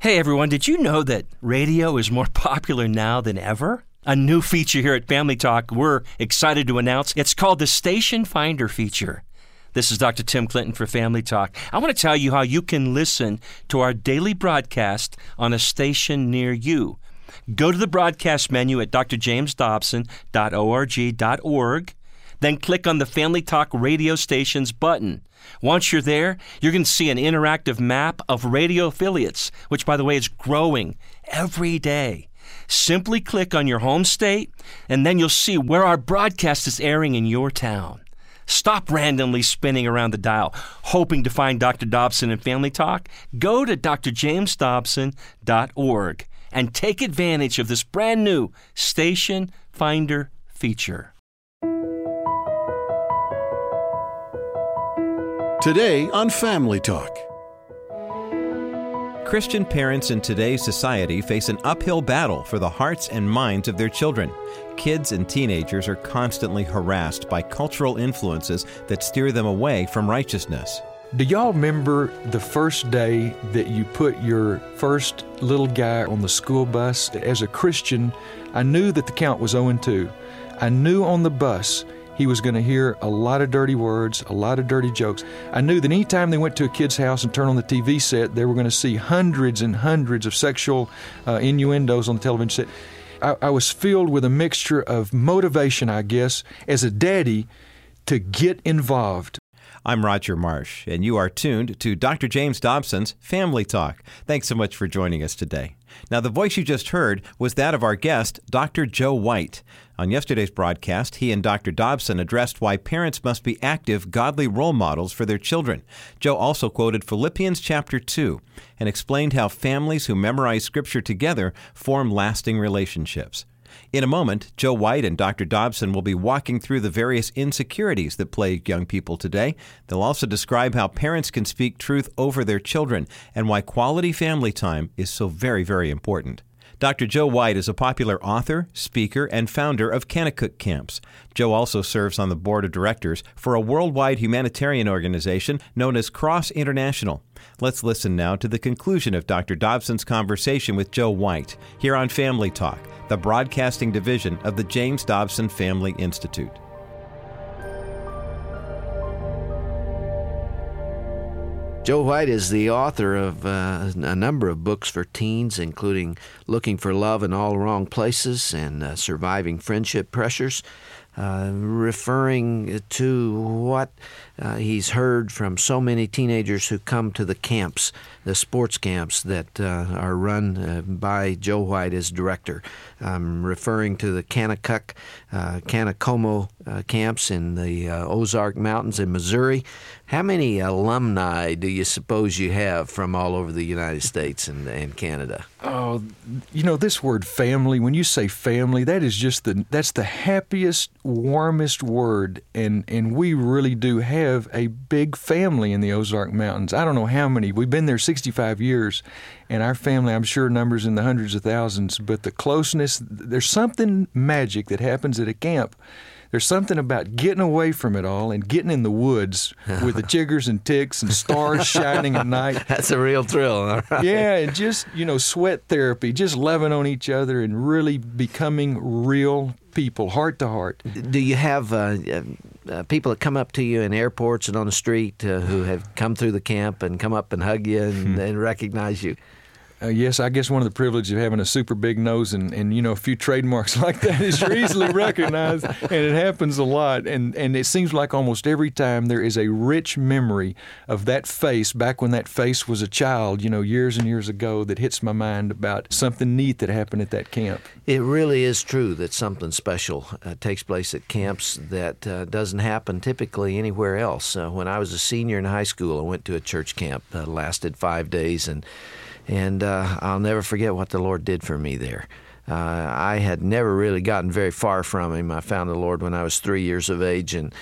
Hey everyone, did you know that radio is more popular now than ever? A new feature here at Family Talk we're excited to announce. It's called the Station Finder feature. This is Dr. Tim Clinton for Family Talk. I want to tell you how you can listen to our daily broadcast on a station near you. Go to the broadcast menu at drjamesdobson.org.org. Then click on the Family Talk radio stations button. Once you're there, you're going to see an interactive map of radio affiliates, which, by the way, is growing every day. Simply click on your home state, and then you'll see where our broadcast is airing in your town. Stop randomly spinning around the dial, hoping to find Dr. Dobson and Family Talk. Go to drjamesdobson.org and take advantage of this brand new Station Finder feature. Today on Family Talk. Christian parents in today's society face an uphill battle for the hearts and minds of their children. Kids and teenagers are constantly harassed by cultural influences that steer them away from righteousness. Do y'all remember the first day that you put your first little guy on the school bus? As a Christian, I knew that the count was 0-2. I knew on the bus he was going to hear a lot of dirty words, a lot of dirty jokes. I knew that any time they went to a kid's house and turned on the TV set, they were going to see hundreds and hundreds of sexual innuendos on the television set. I was filled with a mixture of motivation, I guess, as a daddy to get involved. I'm Roger Marsh, and you are tuned to Dr. James Dobson's Family Talk. Thanks so much for joining us today. Now, the voice you just heard was that of our guest, Dr. Joe White. On yesterday's broadcast, he and Dr. Dobson addressed why parents must be active, godly role models for their children. Joe also quoted Philippians chapter 2 and explained how families who memorize Scripture together form lasting relationships. In a moment, Joe White and Dr. Dobson will be walking through the various insecurities that plague young people today. They'll also describe how parents can speak truth over their children and why quality family time is so very, very important. Dr. Joe White is a popular author, speaker, and founder of Kanakuk Camps. Joe also serves on the board of directors for a worldwide humanitarian organization known as Cross International. Let's listen now to the conclusion of Dr. Dobson's conversation with Joe White here on Family Talk, the broadcasting division of the James Dobson Family Institute. Joe White is the author of a number of books for teens, including Looking for Love in All Wrong Places and Surviving Friendship Pressures, referring to what he's heard from so many teenagers who come to the camps, the sports camps that are run by Joe White as director. Referring to the Canacomo camps in the Ozark Mountains in Missouri. How many alumni do you suppose you have from all over the United States and Canada? Oh, this word family, when you say family, that is just that's the happiest, warmest word. And we really do have a big family in the Ozark Mountains. I don't know how many. We've been there 65 years, and our family, I'm sure, numbers in the hundreds of thousands. But the closeness, there's something magic that happens at a camp. There's something about getting away from it all and getting in the woods with the chiggers and ticks and stars shining at night. That's a real thrill, all right? Yeah, and just, sweat therapy, just loving on each other and really becoming real people, heart to heart. Do you have people that come up to you in airports and on the street who have come through the camp and come up and hug you and recognize you? Yes, I guess one of the privileges of having a super big nose and a few trademarks like that is you're easily recognized, and it happens a lot. And it seems like almost every time there is a rich memory of that face back when that face was a child, years and years ago, that hits my mind about something neat that happened at that camp. It really is true that something special takes place at camps that doesn't happen typically anywhere else. When I was a senior in high school, I went to a church camp that lasted 5 days, and I'll never forget what the Lord did for me there. I had never really gotten very far from Him. I found the Lord when I was 3 years of age, and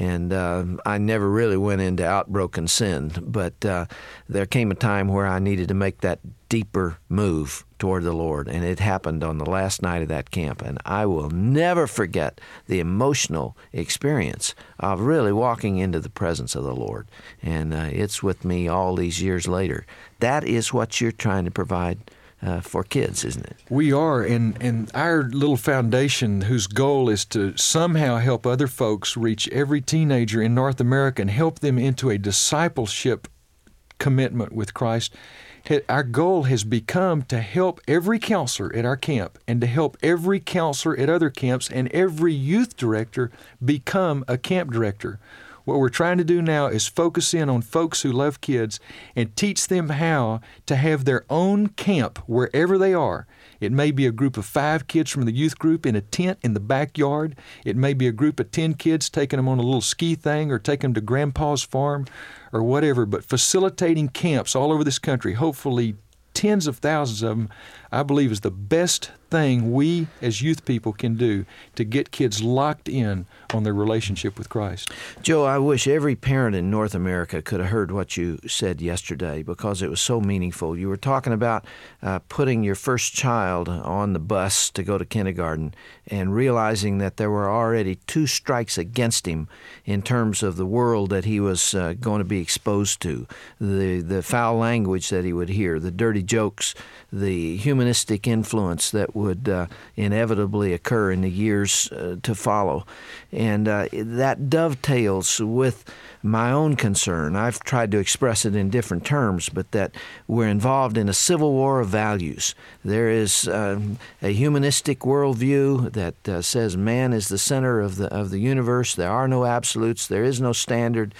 I never really went into outbroken sin. But there came a time where I needed to make that deeper move toward the Lord, and it happened on the last night of that camp. And I will never forget the emotional experience of really walking into the presence of the Lord. And it's with me all these years later. That is what you're trying to provide for kids, isn't it? We are, and our little foundation, whose goal is to somehow help other folks reach every teenager in North America and help them into a discipleship commitment with Christ. Our goal has become to help every counselor at our camp and to help every counselor at other camps and every youth director become a camp director. What we're trying to do now is focus in on folks who love kids and teach them how to have their own camp wherever they are. It may be a group of 5 kids from the youth group in a tent in the backyard. It may be a group of 10 kids taking them on a little ski thing or taking them to Grandpa's farm or whatever. But facilitating camps all over this country, hopefully tens of thousands of them, I believe is the best thing we as youth people can do to get kids locked in on their relationship with Christ. Joe, I wish every parent in North America could have heard what you said yesterday because it was so meaningful. You were talking about putting your first child on the bus to go to kindergarten and realizing that there were already 2 strikes against him in terms of the world that he was going to be exposed to, the foul language that he would hear, the dirty jokes, the humanistic influence that would inevitably occur in the years to follow. And that dovetails with my own concern. I've tried to express it in different terms, but that we're involved in a civil war of values. There is a humanistic worldview that says man is the center of the universe. There are no absolutes. There is no standard.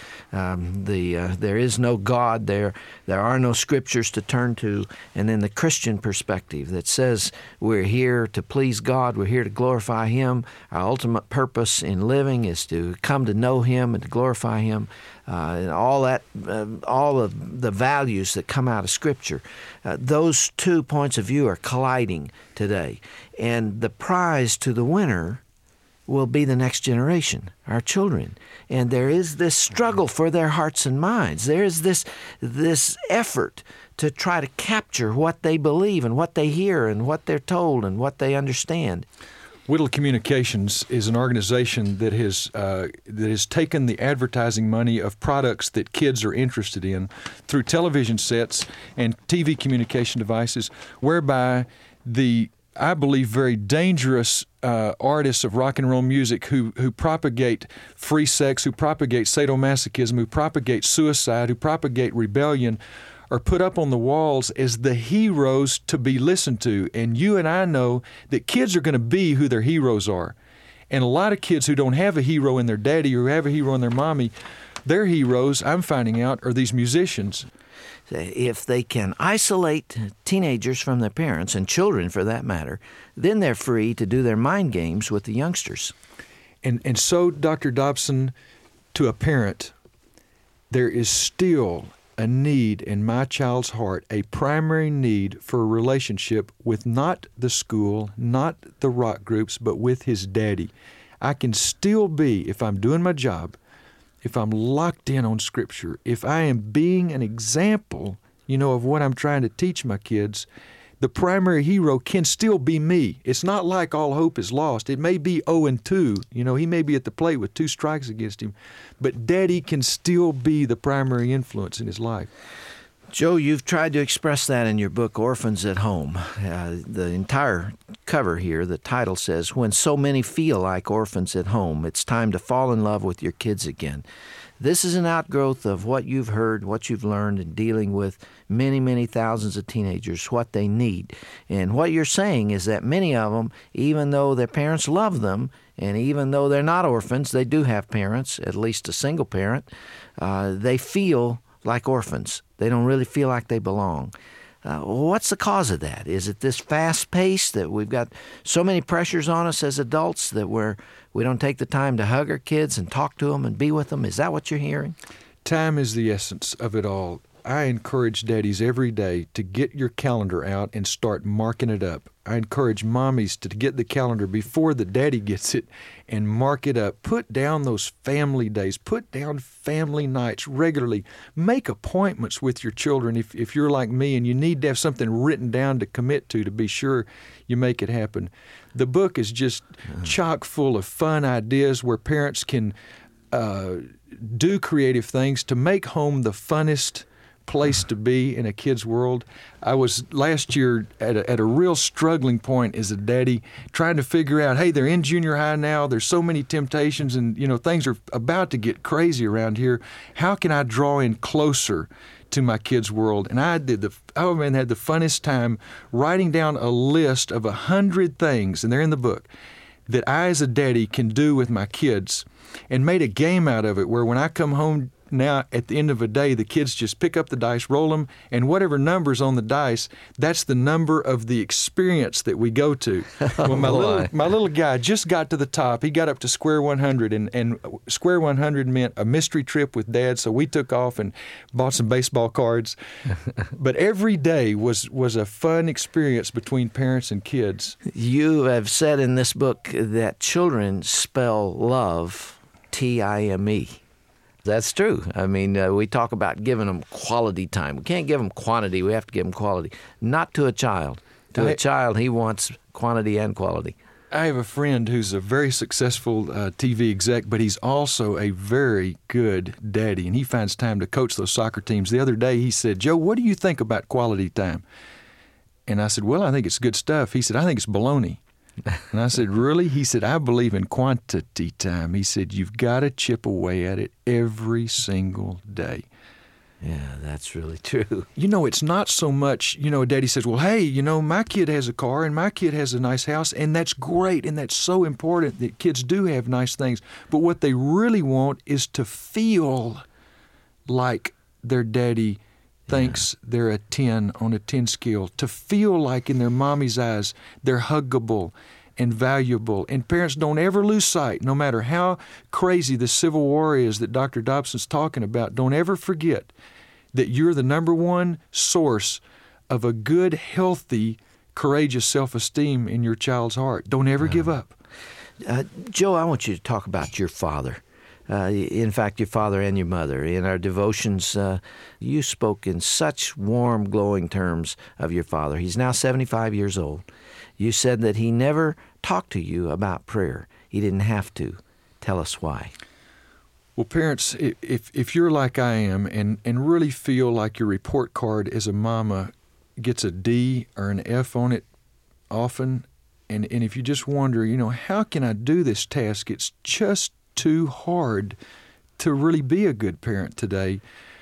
There is no God. There are no scriptures to turn to. And then the Christian perspective that says we're here to please God. We're here to glorify Him. Our ultimate purpose in living is to come to know Him and to glorify Him. And all of the values that come out of Scripture, those 2 points of view are colliding today. And the prize to the winner will be the next generation, our children. And there is this struggle for their hearts and minds. There is this effort to try to capture what they believe and what they hear and what they're told and what they understand. Whittle Communications is an organization that has taken the advertising money of products that kids are interested in through television sets and TV communication devices, whereby the, I believe, very dangerous artists of rock and roll music who propagate free sex, who propagate sadomasochism, who propagate suicide, who propagate rebellion, are put up on the walls as the heroes to be listened to. And you and I know that kids are going to be who their heroes are. And a lot of kids who don't have a hero in their daddy or have a hero in their mommy, their heroes, I'm finding out, are these musicians. If they can isolate teenagers from their parents, and children for that matter, then they're free to do their mind games with the youngsters. And so, Dr. Dobson, to a parent, there is still a need in my child's heart, a primary need for a relationship with not the school, not the rock groups, but with his daddy. I can still be, if I'm doing my job, if I'm locked in on Scripture, if I am being an example, of what I'm trying to teach my kids, the primary hero can still be me. It's not like all hope is lost. It may be 0-2. He may be at the plate with 2 strikes against him, but Daddy can still be the primary influence in his life. Joe, you've tried to express that in your book, Orphans at Home. The entire cover here, the title says, "When so many feel like orphans at home, it's time to fall in love with your kids again." This is an outgrowth of what you've heard, what you've learned in dealing with many, many thousands of teenagers, what they need. And what you're saying is that many of them, even though their parents love them, and even though they're not orphans, they do have parents, at least a single parent, they feel like orphans. They don't really feel like they belong. What's the cause of that? Is it this fast pace that we've got so many pressures on us as adults that we don't take the time to hug our kids and talk to them and be with them? Is that what you're hearing? Time is the essence of it all. I encourage daddies every day to get your calendar out and start marking it up. I encourage mommies to get the calendar before the daddy gets it and mark it up. Put down those family days. Put down family nights regularly. Make appointments with your children if you're like me and you need to have something written down to commit to be sure you make it happen. The book is just chock full of fun ideas where parents can do creative things to make home the funnest place to be in a kid's world. I was last year at a real struggling point as a daddy, trying to figure out, hey, they're in junior high now. There's so many temptations, and things are about to get crazy around here. How can I draw in closer to my kids' world? And I had the funnest time writing down a list of 100 things, and they're in the book, that I as a daddy can do with my kids, and made a game out of it where when I come home now at the end of a day, the kids just pick up the dice, roll them, and whatever number's on the dice, that's the number of the experience that we go to. Well, my little guy just got to the top. He got up to square 100, and square 100 meant a mystery trip with Dad, so we took off and bought some baseball cards. But every day was a fun experience between parents and kids. You have said in this book that children spell love T-I-M-E. That's true. I mean, we talk about giving them quality time. We can't give them quantity. We have to give them quality. Not to a child. To a child, he wants quantity and quality. I have a friend who's a very successful TV exec, but he's also a very good daddy, and he finds time to coach those soccer teams. The other day, he said, Joe, what do you think about quality time? And I said, well, I think it's good stuff. He said, I think it's baloney. And I said, really? He said, I believe in quantity time. He said, you've got to chip away at it every single day. Yeah, that's really true. It's not so much, Daddy says, well, hey, my kid has a car and my kid has a nice house, and that's great, and that's so important that kids do have nice things. But what they really want is to feel like their daddy thinks they're a 10 on a 10 scale, to feel like in their mommy's eyes they're huggable and valuable. And parents, don't ever lose sight, no matter how crazy the civil war is that Dr. Dobson's talking about, don't ever forget that you're the number one source of a good, healthy, courageous self-esteem in your child's heart. Don't ever give up. Joe, I want you to talk about your father. In fact, your father and your mother. In our devotions, you spoke in such warm, glowing terms of your father. He's now 75 years old. You said that he never talked to you about prayer. He didn't have to. Tell us why. Well, parents, if you're like I am and really feel like your report card as a mama gets a D or an F on it often, and if you just wonder, how can I do this task? It's just too hard to really be a good parent today.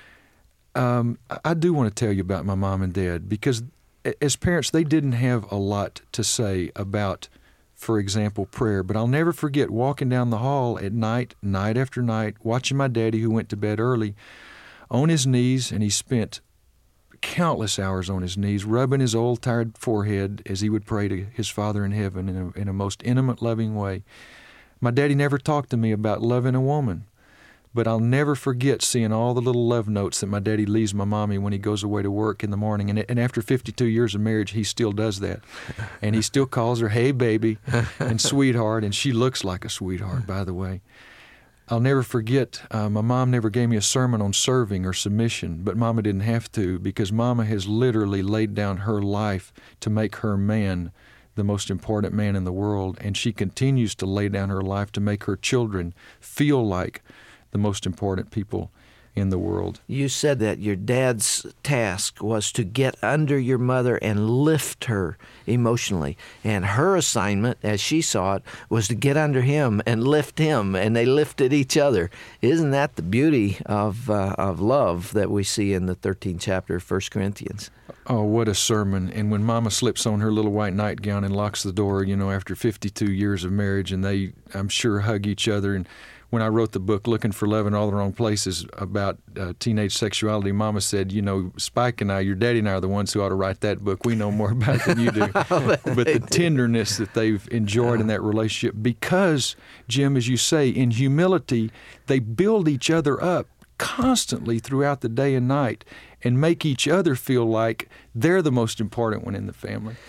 I do want to tell you about my mom and dad, because as parents, they didn't have a lot to say about, for example, prayer. But I'll never forget walking down the hall at night after night, watching my daddy, who went to bed early, on his knees, and he spent countless hours on his knees, rubbing his old, tired forehead as he would pray to his Father in heaven in a most intimate, loving way. My daddy never talked to me about loving a woman, but I'll never forget seeing all the little love notes that my daddy leaves my mommy when he goes away to work in the morning. And after 52 years of marriage, he still does that. And he still calls her, hey, baby, and sweetheart, and she looks like a sweetheart, by the way. I'll never forget, my mom never gave me a sermon on serving or submission, but Mama didn't have to, because Mama has literally laid down her life to make her man the most important man in the world, and she continues to lay down her life to make her children feel like the most important people in the world. You said that your dad's task was to get under your mother and lift her emotionally, and her assignment, as she saw it, was to get under him and lift him, and they lifted each other. Isn't that the beauty of love that we see in the 13th chapter of 1 Corinthians? Oh, what a sermon. And when Mama slips on her little white nightgown and locks the door, after 52 years of marriage, and they, I'm sure, hug each other. And when I wrote the book, Looking for Love in All the Wrong Places, about teenage sexuality, Mama said, Spike and I, your daddy and I, are the ones who ought to write that book. We know more about it than you do. But the tenderness that they've enjoyed in that relationship, because, Jim, as you say, in humility, they build each other up constantly throughout the day and night and make each other feel like they're the most important one in the family.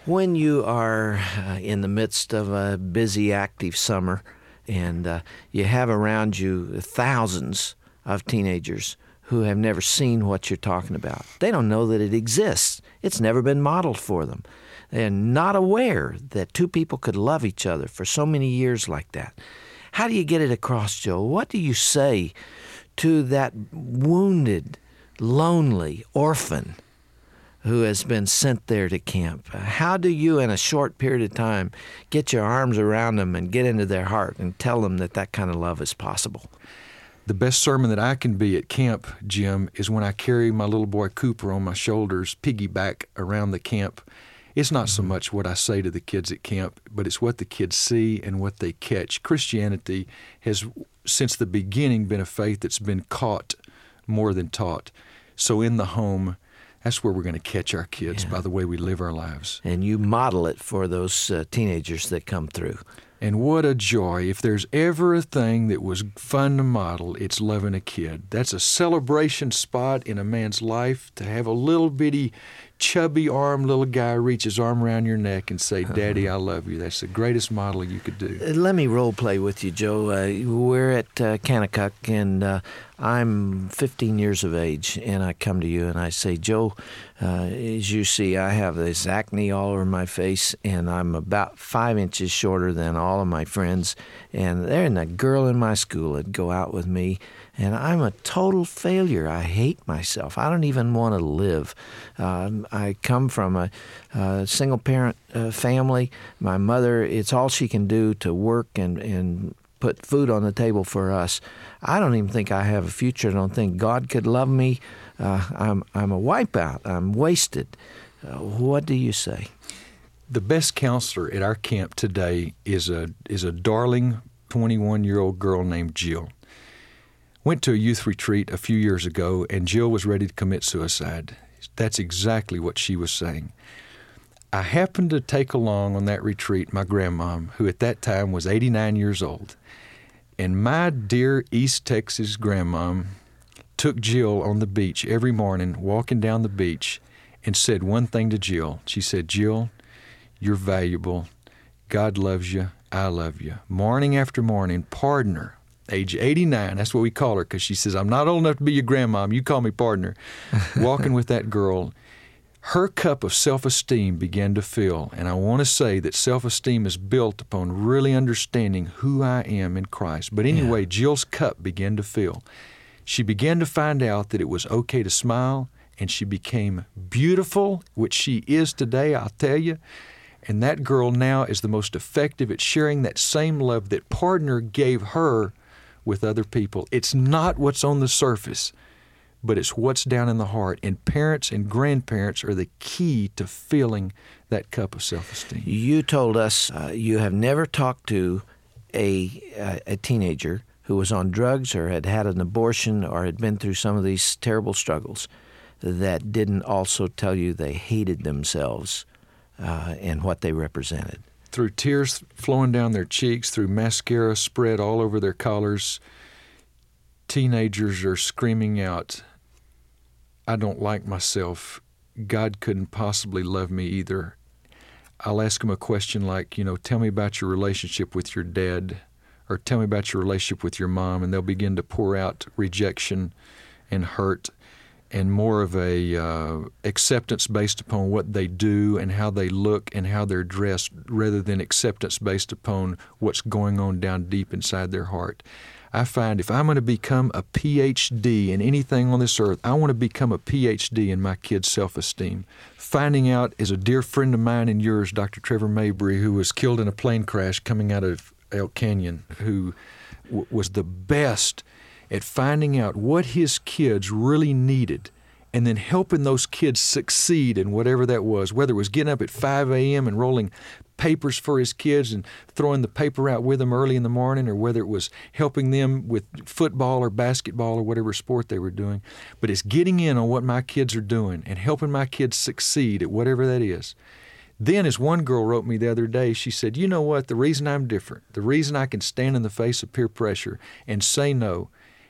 When you are in the midst of a busy, active summer, and you have around you thousands of teenagers who have never seen what you're talking about, they don't know that it exists. It's never been modeled for them. They're not aware that two people could love each other for so many years like that. How do you get it across, Joe? What do you say to that wounded, lonely orphan who has been sent there to camp? How do you, in a short period of time, get your arms around them and get into their heart and tell them that that kind of love is possible? The best sermon that I can be at camp, Jim, is when I carry my little boy Cooper on my shoulders, piggyback around the camp. It's not so much what I say to the kids at camp, but it's what the kids see and what they catch. Christianity has, since the beginning, been a faith that's been caught more than taught. So in the home, that's where we're going to catch our kids, by the way we live our lives. And you model it for those teenagers that come through. And what a joy. If there's ever a thing that was fun to model, it's loving a kid. That's a celebration spot in a man's life, to have a little bitty, chubby arm little guy reach his arm around your neck and say, Daddy, I love you. That's the greatest model you could do. Let me role play with you, Joe. We're at Kanakuk, and I'm 15 years of age, and I come to you and I say, Joe, as you see, I have this acne all over my face, and I'm about 5 inches shorter than all of my friends, and there isn't a girl in my school that'd go out with me, and I'm a total failure. I hate myself. I don't even want to live. I come from a single-parent family. My mother, it's all she can do to work and put food on the table for us. I don't even think I have a future. I don't think God could love me. I'm a wipeout. I'm wasted. What do you say? The best counselor at our camp today is a darling 21-year-old girl named Jill. Went to a youth retreat a few years ago, and Jill was ready to commit suicide. That's exactly what she was saying. I happened to take along on that retreat my grandmom, who at that time was 89 years old. And my dear East Texas grandmom took Jill on the beach every morning, walking down the beach, and said one thing to Jill. She said, Jill, you're valuable. God loves you. I love you. Morning after morning, partner, age 89, that's what we call her, because she says, I'm not old enough to be your grandmom. You call me partner. Walking with that girl, her cup of self-esteem began to fill. And I want to say that self-esteem is built upon really understanding who I am in Christ. But anyway, Jill's cup began to fill. She began to find out that it was okay to smile, and she became beautiful, which she is today, I'll tell you. And that girl now is the most effective at sharing that same love that partner gave her with other people. It's not what's on the surface, but it's what's down in the heart. And parents and grandparents are the key to filling that cup of self-esteem. You told us you have never talked to a teenager who was on drugs or had had an abortion or had been through some of these terrible struggles that didn't also tell you they hated themselves and what they represented. Through tears flowing down their cheeks, through mascara spread all over their collars, teenagers are screaming out, I don't like myself. God couldn't possibly love me either. I'll ask them a question like, tell me about your relationship with your dad, or tell me about your relationship with your mom, and they'll begin to pour out rejection and hurt and more of a acceptance based upon what they do and how they look and how they're dressed, rather than acceptance based upon what's going on down deep inside their heart. I find if I'm going to become a PhD in anything on this earth, I want to become a PhD in my kids' self-esteem. Finding out, as a dear friend of mine and yours, Dr. Trevor Mabry, who was killed in a plane crash coming out of Elk Canyon, who was the best at finding out what his kids really needed and then helping those kids succeed in whatever that was, whether it was getting up at 5 a.m. and rolling papers for his kids and throwing the paper out with them early in the morning, or whether it was helping them with football or basketball or whatever sport they were doing. But it's getting in on what my kids are doing and helping my kids succeed at whatever that is. Then, as one girl wrote me the other day, she said, you know what, the reason I'm different, the reason I can stand in the face of peer pressure and say no,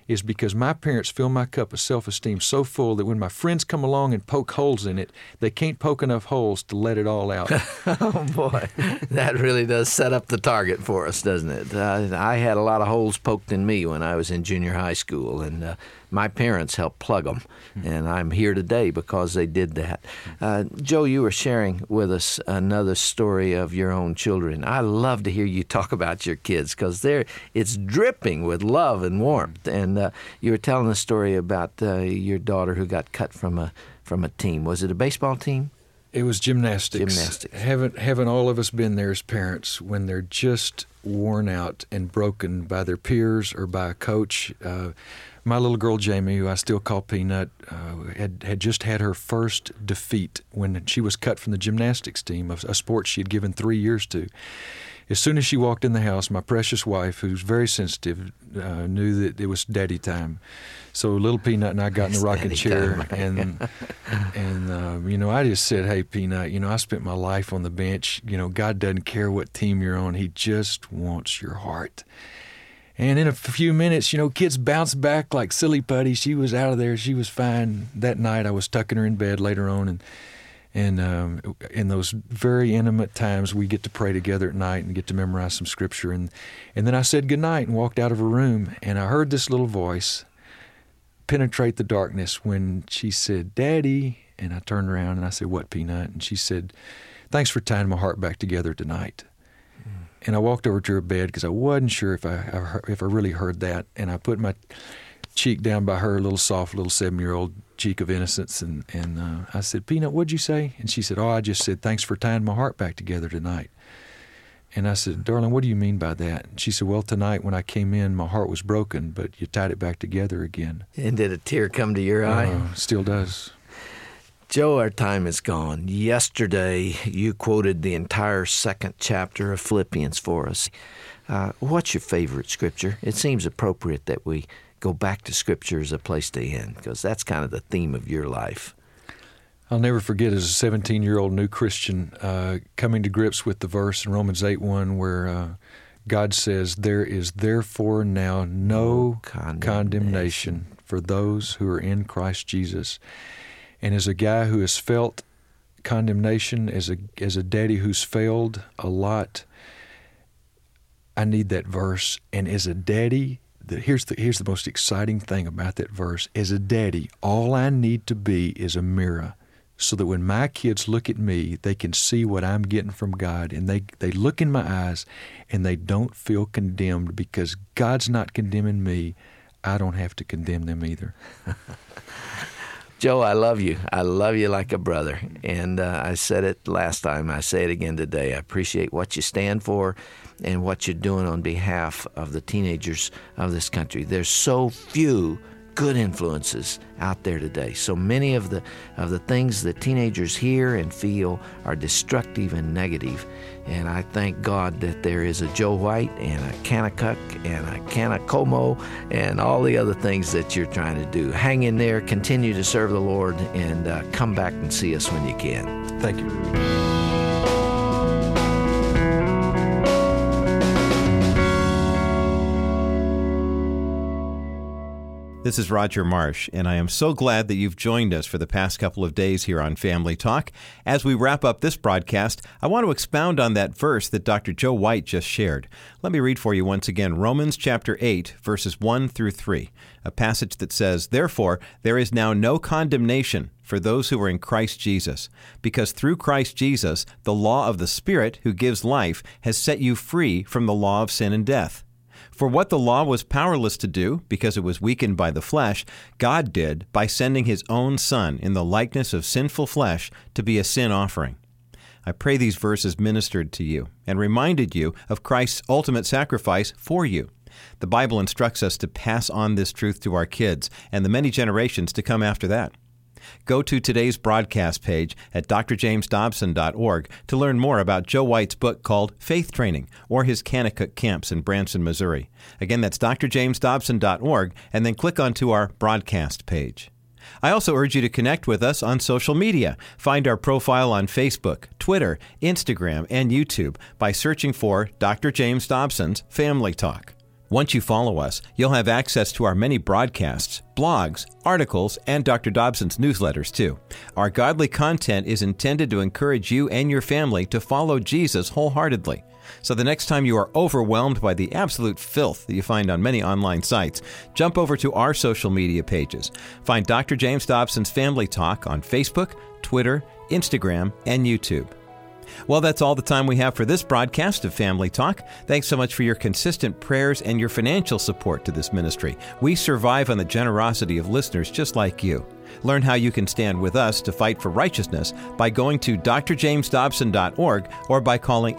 is because my parents fill my cup of self-esteem so full that when my friends come along and poke holes in it, they can't poke enough holes to let it all out. Oh, boy. That really does set up the target for us, doesn't it? I had a lot of holes poked in me when I was in junior high school, and my parents helped plug them, and I'm here today because they did that. Joe, you were sharing with us another story of your own children. I love to hear you talk about your kids because it's dripping with love and warmth. And you were telling a story about your daughter who got cut from a team. Was it a baseball team? It was gymnastics. Gymnastics. Haven't all of us been there as parents when they're just worn out and broken by their peers or by a coach? My little girl, Jamie, who I still call Peanut, had just had her first defeat when she was cut from the gymnastics team, a sport she had given 3 years to. As soon as she walked in the house, my precious wife, who's very sensitive, knew that it was daddy time. So little Peanut and I got in the rocking chair, and I just said, "Hey, Peanut, I spent my life on the bench. God doesn't care what team you're on. He just wants your heart." And in a few minutes, kids bounced back like silly putty. She was out of there. She was fine. That night, I was tucking her in bed later on, and in those very intimate times, we get to pray together at night and get to memorize some scripture. And then I said goodnight and walked out of her room, and I heard this little voice penetrate the darkness when she said, "Daddy." And I turned around and I said, "What, Peanut?" And she said, "Thanks for tying my heart back together tonight." And I walked over to her bed because I wasn't sure if I really heard that. And I put my cheek down by her little soft little 7-year-old cheek of innocence. And I said, "Peanut, what'd you say?" And she said, "Oh, I just said, thanks for tying my heart back together tonight." And I said, "Darling, what do you mean by that?" And she said, "Well, tonight when I came in, my heart was broken, but you tied it back together again." And did a tear come to your eye? Still does. Joe, our time is gone. Yesterday, you quoted the entire second chapter of Philippians for us. What's your favorite scripture? It seems appropriate that we go back to scripture as a place to end, because that's kind of the theme of your life. I'll never forget as a 17-year-old new Christian coming to grips with the verse in Romans 8:1 where God says, "There is therefore now no condemnation for those who are in Christ Jesus." And as a guy who has felt condemnation, as a daddy who's failed a lot, I need that verse. And as a daddy, here's the most exciting thing about that verse. As a daddy, all I need to be is a mirror, so that when my kids look at me, they can see what I'm getting from God, and they look in my eyes and they don't feel condemned, because God's not condemning me. I don't have to condemn them either. Joe, I love you. I love you like a brother. And I said it last time. I say it again today. I appreciate what you stand for and what you're doing on behalf of the teenagers of this country. There's so few good influences out there today. So many of the things that teenagers hear and feel are destructive and negative. And I thank God that there is a Joe White and a Kanakuk and a Kanakomo and all the other things that you're trying to do. Hang in there, continue to serve the Lord, and come back and see us when you can. Thank you. This is Roger Marsh, and I am so glad that you've joined us for the past couple of days here on Family Talk. As we wrap up this broadcast, I want to expound on that verse that Dr. Joe White just shared. Let me read for you once again Romans chapter 8, verses 1 through 3, a passage that says, "Therefore, there is now no condemnation for those who are in Christ Jesus, because through Christ Jesus, the law of the Spirit who gives life has set you free from the law of sin and death. For what the law was powerless to do, because it was weakened by the flesh, God did by sending His own Son in the likeness of sinful flesh to be a sin offering." I pray these verses ministered to you and reminded you of Christ's ultimate sacrifice for you. The Bible instructs us to pass on this truth to our kids and the many generations to come after that. Go to today's broadcast page at drjamesdobson.org to learn more about Joe White's book called Faith Training, or his Kanakuk camps in Branson, Missouri. Again, that's drjamesdobson.org, and then click onto our broadcast page. I also urge you to connect with us on social media. Find our profile on Facebook, Twitter, Instagram, and YouTube by searching for Dr. James Dobson's Family Talk. Once you follow us, you'll have access to our many broadcasts, blogs, articles, and Dr. Dobson's newsletters, too. Our godly content is intended to encourage you and your family to follow Jesus wholeheartedly. So the next time you are overwhelmed by the absolute filth that you find on many online sites, jump over to our social media pages. Find Dr. James Dobson's Family Talk on Facebook, Twitter, Instagram, and YouTube. Well, that's all the time we have for this broadcast of Family Talk. Thanks so much for your consistent prayers and your financial support to this ministry. We survive on the generosity of listeners just like you. Learn how you can stand with us to fight for righteousness by going to drjamesdobson.org or by calling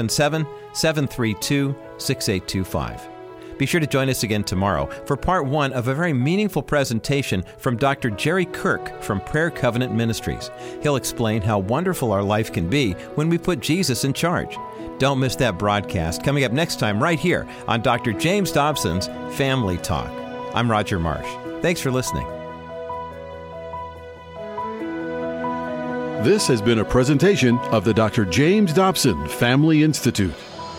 877-732-6825. Be sure to join us again tomorrow for part 1 of a very meaningful presentation from Dr. Jerry Kirk from Prayer Covenant Ministries. He'll explain how wonderful our life can be when we put Jesus in charge. Don't miss that broadcast coming up next time right here on Dr. James Dobson's Family Talk. I'm Roger Marsh. Thanks for listening. This has been a presentation of the Dr. James Dobson Family Institute.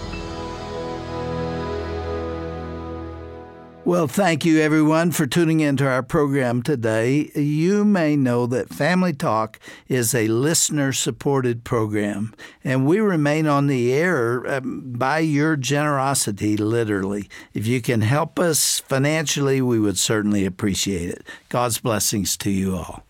Well, thank you, everyone, for tuning into our program today. You may know that Family Talk is a listener-supported program, and we remain on the air by your generosity, literally. If you can help us financially, we would certainly appreciate it. God's blessings to you all.